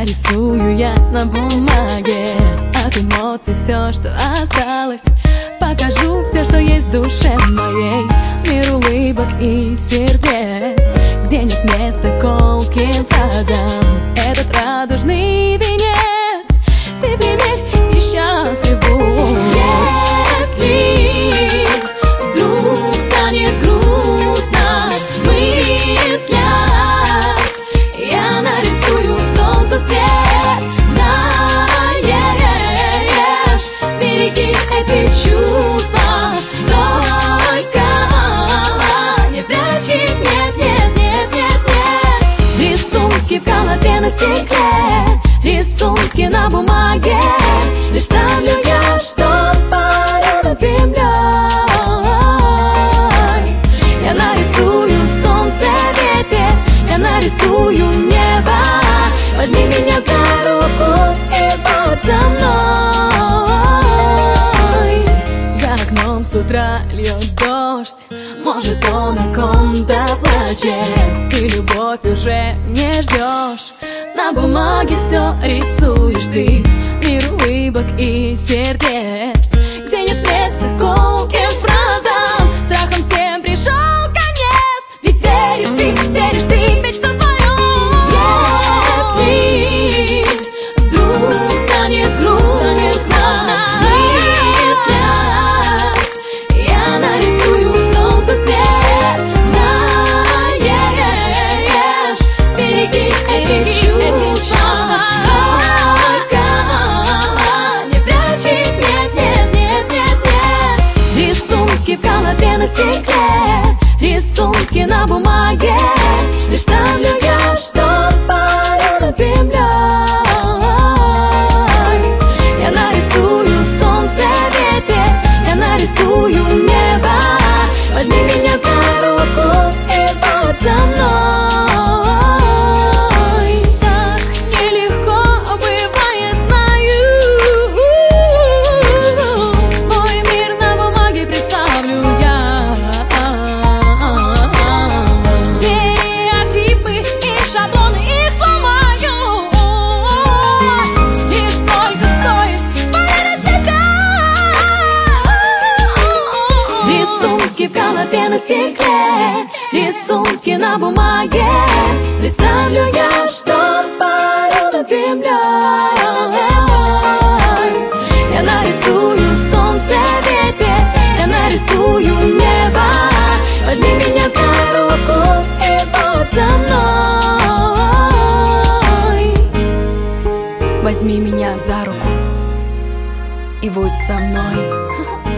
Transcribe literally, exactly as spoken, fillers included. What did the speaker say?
Нарисую я на бумаге от эмоций все, что осталось. Покажу все, что есть в душе моей. Мир улыбок и сердец, где нет места колким фразам. Этот радужный венец ты примерь и счастлив будь. Если вдруг станет грустно в мыслях, я нарисую солнце свет. Знаешь, береги эти чувства, только не прячь их, нет, нет, нет, нет, нет. Рисунки в голове на стекле, рисунки на бумаге. Представлю я, что парю над землей. Я нарисую солнце, ветер, я нарисую небо. Возьми меня за руку и будь со мной. За окном с утра льет дождь, может он о ком-то плачет. Ты любовь уже не ждешь, на бумаге все рисуешь ты. Мир улыбок и сердец, где нет места колким фразам. Страхом всем пришел конец, ведь веришь ты, веришь ты в мечту свою. Если вдруг станет грустно в мыслях, я нарисую солнце свет. Знаешь, береги эти чувства, только не прячь их, нет, нет, нет, нет, нет. Рисунки в голове на стекле, рисунки на бумаге. Представлю я, что парю над землей. Я нарисую солнце, ветер, я нарисую небо. Возьми меня за руку и будь со мной. Так нелегко бывает, знаю. Свой мир на бумаге представлю я. Стереотипы и шаблоны их сломаю. Лишь только стоит поверить в себя. Рисунки в голове на стекле, рисунки на бумаге. Представлю я, что парю над землей. Я нарисую солнце, ветер, я нарисую небо. Возьми меня за руку и будь со мной. Возьми меня за руку и будь со мной.